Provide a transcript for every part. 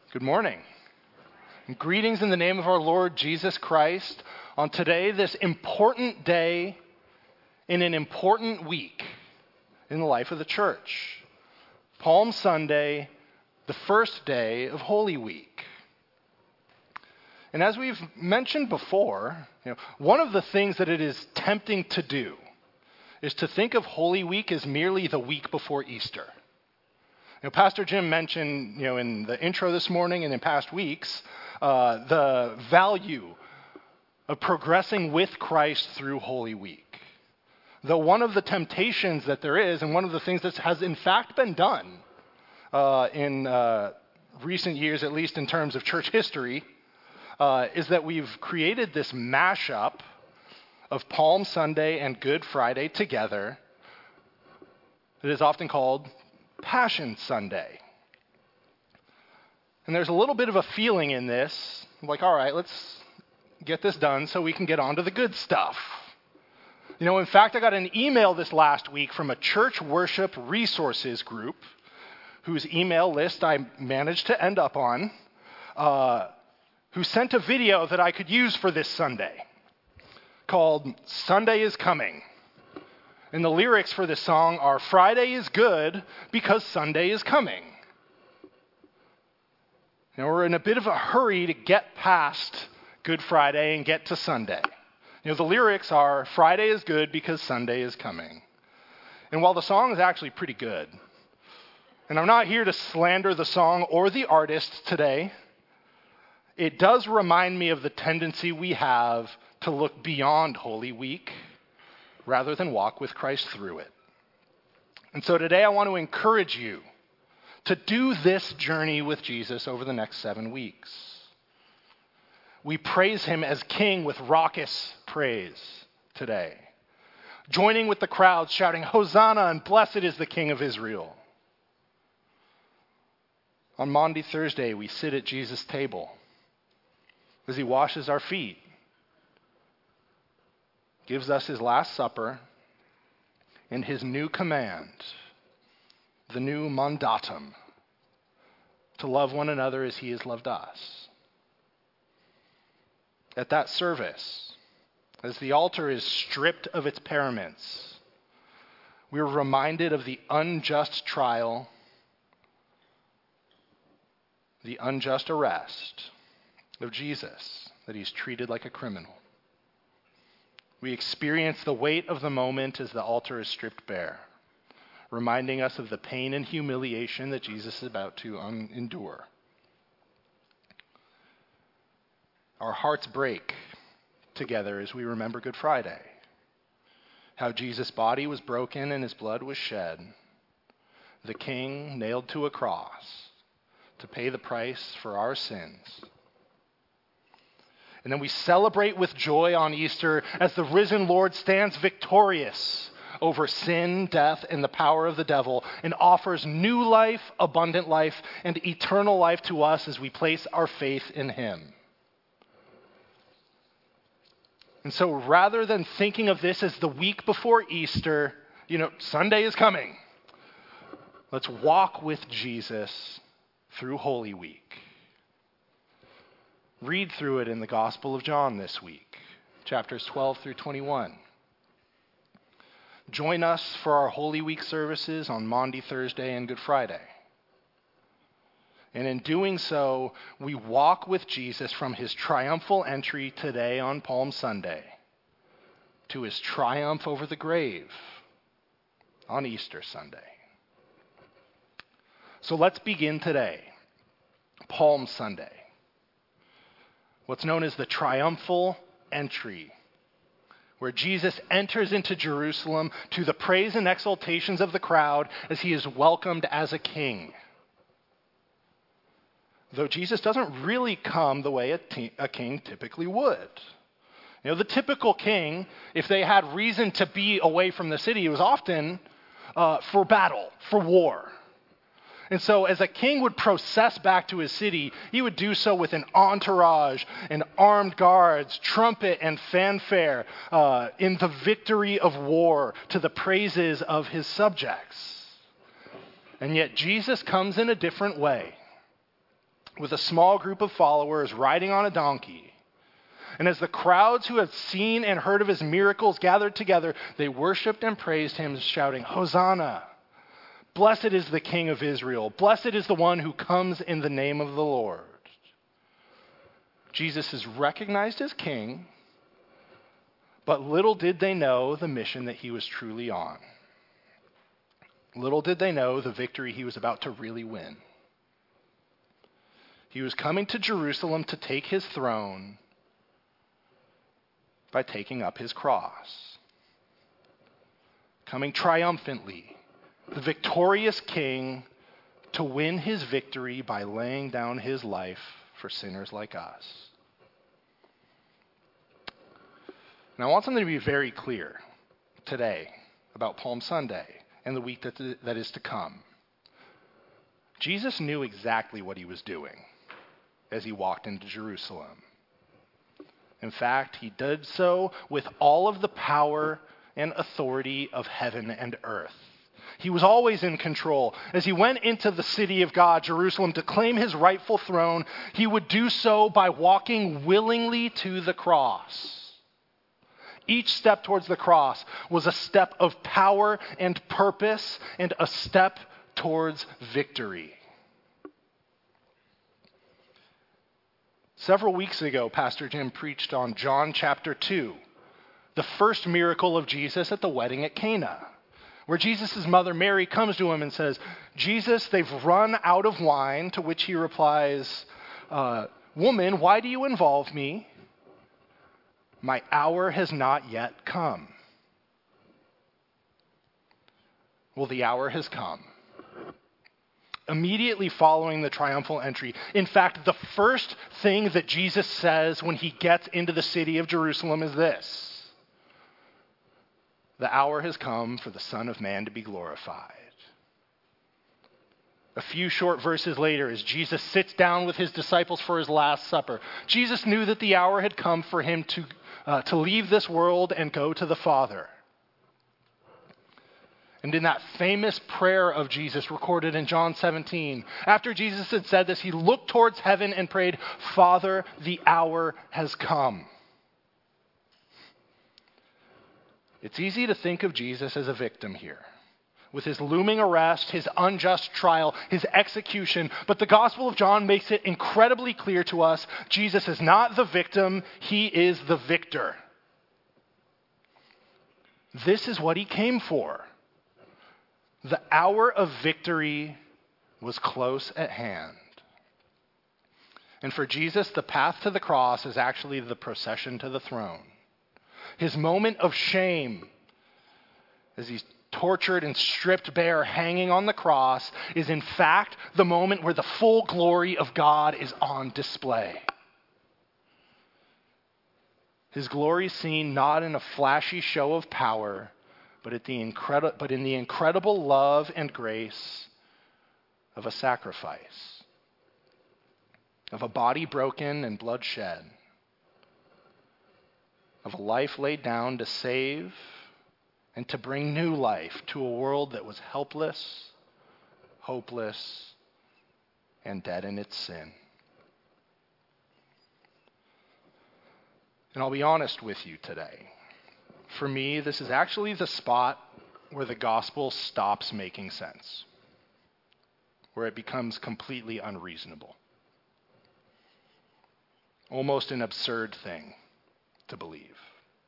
Good morning. And greetings in the name of our Lord Jesus Christ on today, this important day in an important week in the life of the church. Palm Sunday, the first day of Holy Week. And as we've mentioned before, one of the things that it is tempting to do is to think of Holy Week as merely the week before Easter. Pastor Jim mentioned, in the intro this morning and in past weeks, the value of progressing with Christ through Holy Week. Though one of the temptations that there is, and one of the things that has in fact been done in recent years, at least in terms of church history, is that we've created this mashup of Palm Sunday and Good Friday together. It is often called Passion Sunday. And there's a little bit of a feeling in this, like, all right, let's get this done so we can get on to the good stuff. In fact, I got an email this last week from a church worship resources group whose email list I managed to end up on, who sent a video that I could use for this Sunday called Sunday is Coming. And the lyrics for this song are, Friday is good because Sunday is coming. We're in a bit of a hurry to get past Good Friday and get to Sunday. The lyrics are, Friday is good because Sunday is coming. And while the song is actually pretty good, and I'm not here to slander the song or the artist today, it does remind me of the tendency we have to look beyond Holy Week rather than walk with Christ through it. And so today I want to encourage you to do this journey with Jesus over the next 7 weeks. We praise him as King with raucous praise today, joining with the crowds shouting, Hosanna and blessed is the King of Israel. On Maundy Thursday, we sit at Jesus' table as he washes our feet, gives us his Last Supper, and his new command, the new mandatum, to love one another as he has loved us. At that service, as the altar is stripped of its paraments, we are reminded of the unjust trial, the unjust arrest of Jesus, that he's treated like a criminal. We experience the weight of the moment as the altar is stripped bare, reminding us of the pain and humiliation that Jesus is about to endure. Our hearts break together as we remember Good Friday, how Jesus' body was broken and his blood was shed, the King nailed to a cross to pay the price for our sins. And then we celebrate with joy on Easter as the risen Lord stands victorious over sin, death, and the power of the devil, and offers new life, abundant life, and eternal life to us as we place our faith in him. And so rather than thinking of this as the week before Easter, Sunday is coming, let's walk with Jesus through Holy Week. Read through it in the Gospel of John this week, chapters 12 through 21. Join us for our Holy Week services on Maundy Thursday and Good Friday. And in doing so, we walk with Jesus from his triumphal entry today on Palm Sunday to his triumph over the grave on Easter Sunday. So let's begin today, Palm Sunday. What's known as the triumphal entry, where Jesus enters into Jerusalem to the praise and exultations of the crowd as he is welcomed as a king. Though Jesus doesn't really come the way a king typically would. The typical king, if they had reason to be away from the city, it was often for battle, for war. And so as a king would process back to his city, he would do so with an entourage and armed guards, trumpet and fanfare, in the victory of war to the praises of his subjects. And yet Jesus comes in a different way. with a small group of followers riding on a donkey. And as the crowds who had seen and heard of his miracles gathered together, they worshiped and praised him, shouting, "Hosanna! Blessed is the King of Israel. Blessed is the one who comes in the name of the Lord." Jesus is recognized as king, but little did they know the mission that he was truly on. Little did they know the victory he was about to really win. He was coming to Jerusalem to take his throne by taking up his cross. Coming triumphantly, the victorious king to win his victory by laying down his life for sinners like us. Now I want something to be very clear today about Palm Sunday and the week that is to come. Jesus knew exactly what he was doing as he walked into Jerusalem. In fact, he did so with all of the power and authority of heaven and earth. He was always in control. As he went into the city of God, Jerusalem, to claim his rightful throne, he would do so by walking willingly to the cross. Each step towards the cross was a step of power and purpose and a step towards victory. Several weeks ago, Pastor Jim preached on John chapter 2, the first miracle of Jesus at the wedding at Cana, where Jesus' mother Mary comes to him and says, "Jesus, they've run out of wine," to which he replies, "Woman, why do you involve me? My hour has not yet come." Well, the hour has come. Immediately following the triumphal entry, in fact, the first thing that Jesus says when he gets into the city of Jerusalem is this: "The hour has come for the Son of Man to be glorified." A few short verses later, as Jesus sits down with his disciples for his Last Supper, Jesus knew that the hour had come for him to leave this world and go to the Father. And in that famous prayer of Jesus recorded in John 17, after Jesus had said this, he looked towards heaven and prayed, "Father, the hour has come." It's easy to think of Jesus as a victim here, with his looming arrest, his unjust trial, his execution. But the Gospel of John makes it incredibly clear to us, Jesus is not the victim, he is the victor. This is what he came for. The hour of victory was close at hand. And for Jesus, the path to the cross is actually the procession to the throne. His moment of shame, as he's tortured and stripped bare, hanging on the cross, is in fact the moment where the full glory of God is on display. His glory is seen not in a flashy show of power, but in the incredible love and grace of a sacrifice, of a body broken and blood shed, of a life laid down to save and to bring new life to a world that was helpless, hopeless, and dead in its sin. And I'll be honest with you today. For me, this is actually the spot where the gospel stops making sense, where it becomes completely unreasonable, almost an absurd thing to believe.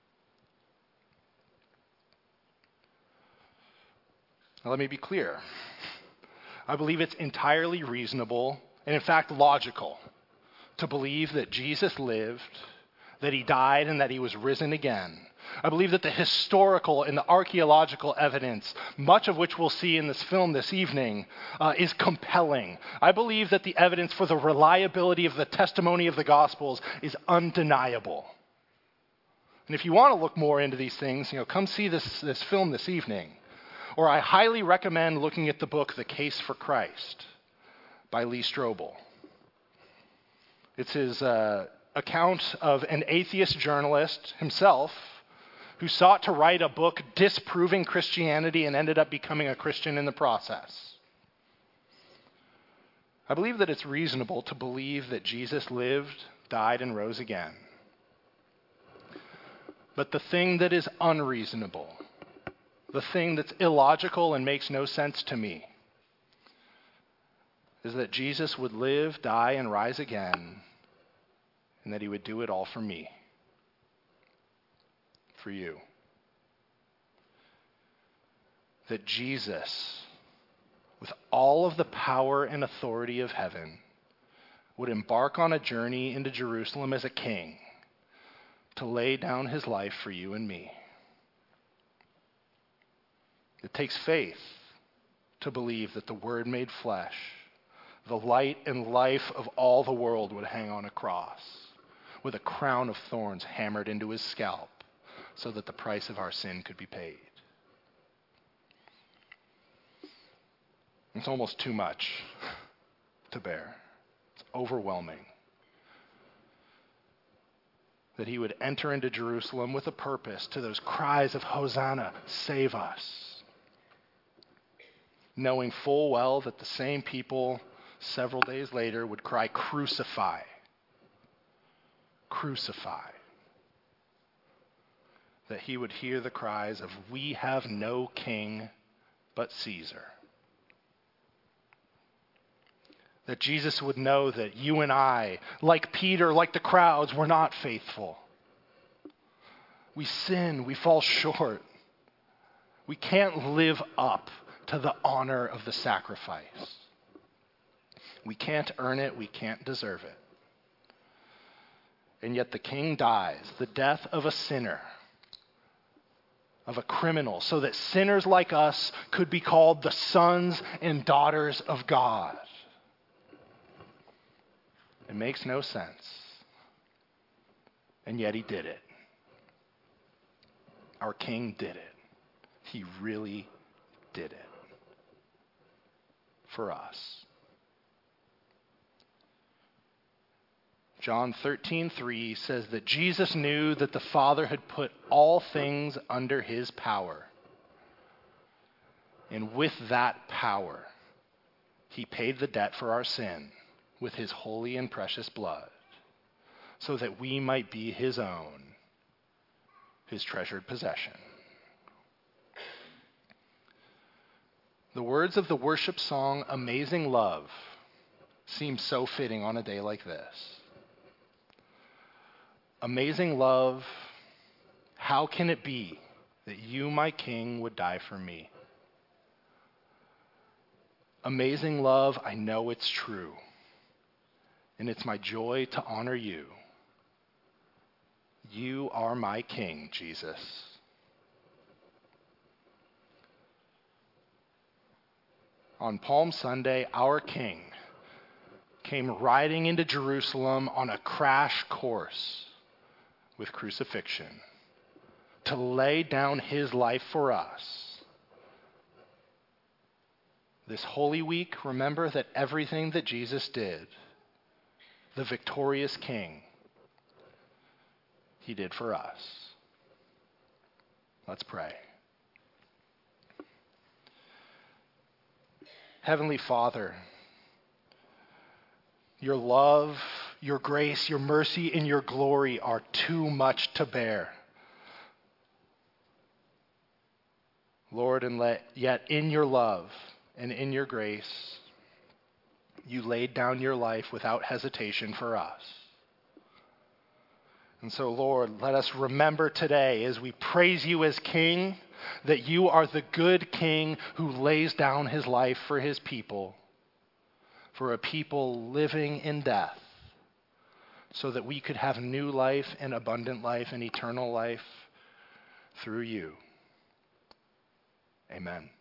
Now, let me be clear. I believe it's entirely reasonable and, in fact, logical to believe that Jesus lived, that he died, and that he was risen again. I believe that the historical and the archaeological evidence, much of which we'll see in this film this evening, is compelling. I believe that the evidence for the reliability of the testimony of the Gospels is undeniable. And if you want to look more into these things, come see this film this evening. Or I highly recommend looking at the book The Case for Christ by Lee Strobel. It's his account of an atheist journalist himself who sought to write a book disproving Christianity and ended up becoming a Christian in the process. I believe that it's reasonable to believe that Jesus lived, died, and rose again. But the thing that is unreasonable, the thing that's illogical and makes no sense to me, is that Jesus would live, die, and rise again, and that he would do it all for me, for you. That Jesus, with all of the power and authority of heaven, would embark on a journey into Jerusalem as a king to lay down his life for you and me. It takes faith to believe that the Word made flesh, the light and life of all the world, would hang on a cross with a crown of thorns hammered into his scalp so that the price of our sin could be paid. It's almost too much to bear. It's overwhelming. That he would enter into Jerusalem with a purpose, to those cries of Hosanna, save us. Knowing full well that the same people several days later would cry, crucify. Crucify. That he would hear the cries of, we have no king but Caesar. That Jesus would know that you and I, like Peter, like the crowds, were not faithful. We sin, we fall short. We can't live up to the honor of the sacrifice. We can't earn it, we can't deserve it. And yet the king dies, the death of a sinner, of a criminal, so that sinners like us could be called the sons and daughters of God. It makes no sense. And yet he did it. Our king did it. He really did it. For us. John 13:3 says that Jesus knew that the Father had put all things under his power. And with that power, he paid the debt for our sin with his holy and precious blood, so that we might be his own, his treasured possession. The words of the worship song, Amazing Love, seem so fitting on a day like this. Amazing love, how can it be that you, my King, would die for me? Amazing love, I know it's true. And it's my joy to honor you. You are my King, Jesus. On Palm Sunday, our King came riding into Jerusalem on a crash course with crucifixion to lay down his life for us. This Holy Week, remember that everything that Jesus did, the victorious King, he did for us. Let's pray. Heavenly Father, your love, your grace, your mercy, and your glory are too much to bear. Lord, and yet in your love and in your grace, you laid down your life without hesitation for us. And so, Lord, let us remember today as we praise you as King, that you are the good King who lays down his life for his people, for a people living in death, so that we could have new life and abundant life and eternal life through you. Amen.